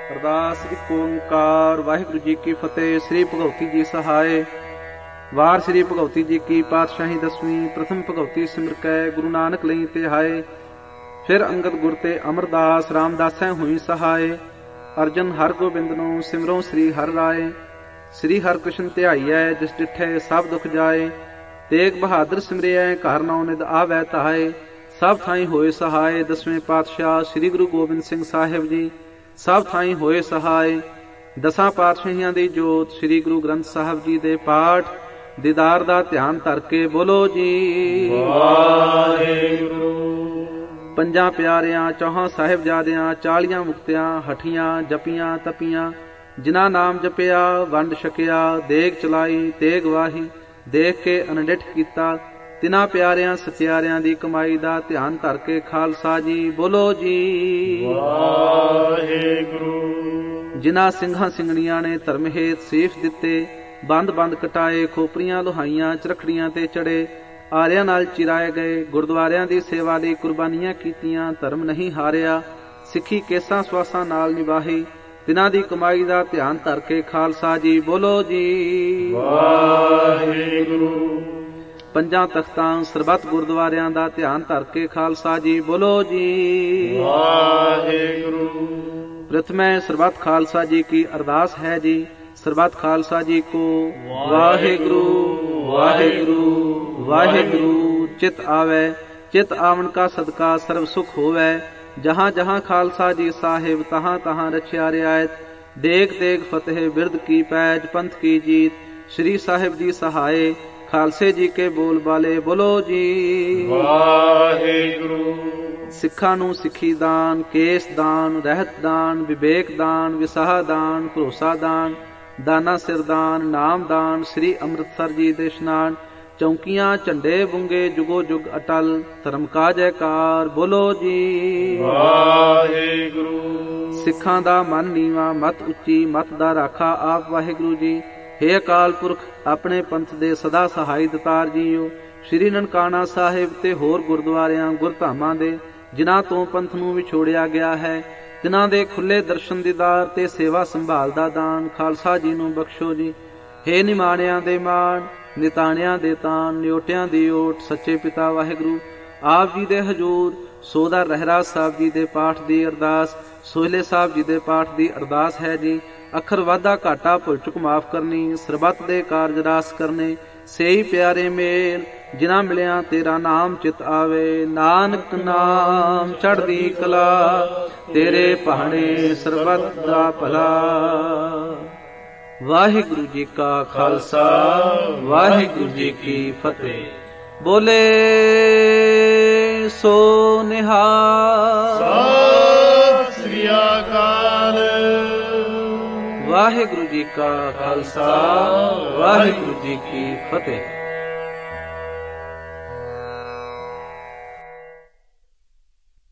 ਅਰਦਾਸ ਇੱਕ ਓੰਕਾਰ। ਵਾਹਿਗੁਰੂ ਜੀ ਕੀ ਫਤਿਹ। ਸ੍ਰੀ ਭਗਵਤੀ ਜੀ ਸਹਾਏ। ਵਾਰ ਸ੍ਰੀ ਭਗਵਤੀ ਜੀ ਕੀ ਪਾਤਸ਼ਾਹੀ ਦਸਵੀਂ। ਪ੍ਰਥਮ ਭਗਵਤੀ ਸਿਮਰ ਕੈ ਗੁਰੂ ਨਾਨਕ ਲਈ ਧਿਆਏ। ਫਿਰ ਅੰਗਦ ਗੁਰ ਤੇ ਅਮਰਦਾਸ ਰਾਮਦਾਸੈ ਹੋਈ ਸਹਾਏ। ਅਰਜਨ ਹਰ ਗੋਬਿੰਦ ਨੂੰ ਸਿਮਰੋ ਸ੍ਰੀ ਹਰਿ ਰਾਏ। ਸ੍ਰੀ ਹਰਿ ਕ੍ਰਿਸ਼ਨ ਧਿਆਈਐ ਜਿਸ ਡਿਠੇ ਸਭ ਦੁਖ ਜਾਏ। ਤੇਗ ਬਹਾਦਰ ਸਿਮਰਿਐ ਘਰ ਨੌ ਨਿਧ ਆਵੈ ਧਾਏ। ਸਭ ਥਾਈਂ ਹੋਏ ਸਹਾਏ। ਦਸਵੇਂ ਪਾਤਸ਼ਾਹ ਸ੍ਰੀ ਗੁਰੂ ਗੋਬਿੰਦ ਸਿੰਘ ਸਾਹਿਬ ਜੀ ਸਭ ਥਾਈਂ ਹੋਏ ਸਹਾਏ। ਦਸਾਂ ਪਾਤਸ਼ਾਹੀਆਂ ਦੀ ਜੋਤ ਸ੍ਰੀ ਗੁਰੂ ਗ੍ਰੰਥ ਸਾਹਿਬ ਜੀ ਦੇ ਪਾਠ ਦੀਦਾਰ ਦਾ ਧਿਆਨ ਧਰ ਕੇ ਬੋਲੋ ਜੀ ਵਾਹਿਗੁਰੂ। ਪੰਜਾਂ ਪਿਆਰਿਆਂ ਚੌਹਾਂ ਸਾਹਿਬਜ਼ਾਦਿਆਂ 40 ਮੁਕਤਿਆਂ ਹਠੀਆਂ ਜਪੀਆਂ ਤਪੀਆਂ। ਜਿਨ੍ਹਾਂ ਨਾਮ ਜਪਿਆ ਵੰਡ ਛਕਿਆ ਦੇਗ ਚਲਾਈ ਤੇਗ ਵਾਹੀ। ਦੇਖ ਕੇ ਅਨਡਿਠ ਕੀਤਾ ਤਿਨਾਂ ਪਿਆਰਿਆਂ ਸਚਿਆਰਿਆਂ ਦੀ ਕਮਾਈ ਦਾ ਧਿਆਨ ਧਰ ਕੇ ਖਾਲਸਾ ਜੀ ਬੋਲੋ ਜੀ ਵਾਹਿਗੁਰੂ। ਜਿਨ੍ਹਾਂ ਸਿੰਘਾਂ ਸਿੰਘਣੀਆਂ ਨੇ ਧਰਮ ਹੇਤ ਸੀਸ ਦਿੱਤੇ ਬੰਦ ਬੰਦ ਕਟਾਏ ਖੋਪਰੀਆਂ ਲੋਹਾਈਆਂ ਚਰਖੜੀਆਂ ਤੇ ਚੜੇ ਆਰਿਆਂ ਨਾਲ ਚਿਰਾਏ ਗਏ ਗੁਰਦੁਆਰਿਆਂ ਦੀ ਸੇਵਾ ਲਈ ਕੁਰਬਾਨੀਆਂ ਕੀਤੀਆਂ ਧਰਮ ਨਹੀਂ ਹਾਰਿਆ ਸਿੱਖੀ ਕੇਸਾਂ ਸਵਾਸਾਂ ਨਾਲ ਨਿਭਾਹੀ ਤਿਨਾਂ ਦੀ ਕਮਾਈ ਦਾ ਧਿਆਨ ਧਰ ਕੇ ਖਾਲਸਾ ਜੀ ਬੋਲੋ ਜੀ ਵਾਹਿਗੁਰੂ। ਪੰਜਾਂ ਤਖਤਾਂ ਸਰਬੱਤ ਗੁਰਦੁਆਰਿਆਂ ਦਾ ਧਿਆਨ ਧਰ ਕੇ ਖਾਲਸਾ ਜੀ ਬੋਲੋ ਜੀ ਵਾਹਿਗੁਰੂ। ਪ੍ਰਥਮੇ ਸਰਬੱਤ ਖਾਲਸਾ ਜੀ ਕੀ ਅਰਦਾਸ ਹੈ ਜੀ। ਸਰਬੱਤ ਖਾਲਸਾ ਜੀ ਕੋ ਵਾਹਿਗੁਰੂ ਵਾਹਿਗੁਰੂ ਵਾਹਿਗੁਰੂ। ਚਿਤ ਆਵੈ ਚਿਤ ਆਵਣ ਕਾ ਸਦਕਾ ਸਰਬ ਸੁਖ ਹੋਵੈ। ਜਹਾਂ ਜਹਾਂ ਖਾਲਸਾ ਜੀ ਸਾਹਿਬ ਤਹਾਂ ਤਹਾਂ ਰਛਿਆ ਰਿਆਇਤ। ਦੇਗ ਤੇਗ ਫਤਿਹ ਬਿਰਦ ਕੀ ਪੈਜ ਪੰਥ ਕੀ ਜੀਤ। ਸ੍ਰੀ ਸਾਹਿਬ ਜੀ ਸਹਾਏ ਖਾਲਸੇ ਜੀ ਕੇ ਬੋਲ ਬਾਲੇ ਬੋਲੋ ਜੀ ਵਾਹਿਗੁਰੂ। ਸਿੱਖਾਂ ਨੂੰ ਸਿੱਖੀ ਦਾਨ ਕੇਸ ਦਾਨ ਰਹਿਤ ਦਾਨ ਵਿਵੇਕ ਦਾਨ ਵਿਸਾਹ ਦਾਨ ਭਰੋਸਾ ਦਾਨ ਦਾਨਾ ਸਿਰਦਾਨ ਨਾਮ ਦਾਨ। ਸ੍ਰੀ ਅੰਮ੍ਰਿਤਸਰ ਜੀ ਦੇ ਇਸ਼ਨਾਨ ਚੌਂਕੀਆਂ ਝੰਡੇ ਬੁੰਗੇ ਜੁਗੋ ਜੁਗ ਅਟਲ ਧਰਮ ਕਾ ਜੈਕਾਰ ਬੋਲੋ ਜੀ ਵਾਹਿਗੁਰੂ। ਸਿੱਖਾਂ ਦਾ ਮਨ ਨੀਵਾਂ ਮਤ ਉੱਚੀ ਮਤ ਦਾ ਰਾਖਾ ਆਪ ਵਾਹਿਗੁਰੂ ਜੀ। ਹੇ ਅਕਾਲ ਪੁਰਖ ਆਪਣੇ ਪੰਥ ਦੇ ਸਦਾ ਸਹਾਈ ਦਤਾਰ ਜੀਓ। ਸ੍ਰੀ ਨਨਕਾਣਾ ਸਾਹਿਬ ਤੇ ਹੋਰ ਗੁਰਦੁਆਰਿਆਂ ਗੁਰਧਾਮਾਂ ਦੇ ਜਿਨ੍ਹਾਂ ਤੋਂ ਪੰਥ ਨੂੰ ਵਿਛੋੜਿਆ ਗਿਆ ਹੈ ਤਿਨਾਂ ਦੇ ਖੁੱਲੇ ਦਰਸ਼ਨ ਦੀਦਾਰ ਤੇ ਸੇਵਾ ਸੰਭਾਲ ਦਾ ਦਾਨ ਖਾਲਸਾ ਜੀ ਨੂੰ ਬਖਸ਼ੋ ਜੀ। ਹੇ ਨਿਮਾਣਿਆਂ ਦੇ ਮਾਣ ਨਿਤਾਣਿਆਂ ਦੇ ਤਾਣ ਨਿਓਟਿਆਂ ਦੀ ਓਟ ਸੱਚੇ ਪਿਤਾ ਵਾਹਿਗੁਰੂ ਆਪ ਜੀ ਦੇ ਹਜ਼ੂਰ ਸੋਦਾ ਰਹਿਰਾਸ ਸਾਹਿਬ ਜੀ ਦੇ ਪਾਠ ਦੀ ਅਰਦਾਸ ਸੋਹਲੇ ਸਾਹਿਬ ਜੀ ਦੇ ਪਾਠ ਦੀ ਅਰਦਾਸ ਹੈ ਜੀ। ਅੱਖਰ ਵਾਧਾ ਘਾਟਾ ਭੁੱਲ ਚੁੱਕ ਮਾਫ ਕਰਨੀ ਸਰਬੱਤ ਦੇ ਕਾਰਜ ਰਾਸ ਕਰਨੇ ਸੇਈ ਪਿਆਰੇ ਮੇਲ ਜਿਨ੍ਹਾਂ ਮਿਲਿਆ ਤੇਰਾ ਨਾਮ ਚਿਤ ਆਵੇ। ਨਾਨਕ ਨਾਮ ਚੜ੍ਹਦੀ ਕਲਾ ਤੇਰੇ ਭਾਣੇ ਸਰਬੱਤ ਦਾ ਭਲਾ। ਵਾਹਿਗੁਰੂ ਜੀ ਕਾ ਖਾਲਸਾ ਵਾਹਿਗੁਰੂ ਜੀ ਕੀ ਫਤਿਹ। ਬੋਲੇ ਸੋ ਨਿਹਾਲ ਸਤਿ ਸ੍ਰੀ ਅਕਾਲ। ਵਾਹਿਗੁਰੂ ਜੀ ਕਾ ਖਾਲਸਾ ਵਾਹਿਗੁਰੂ ਜੀ ਕੀ ਫਤਿਹ।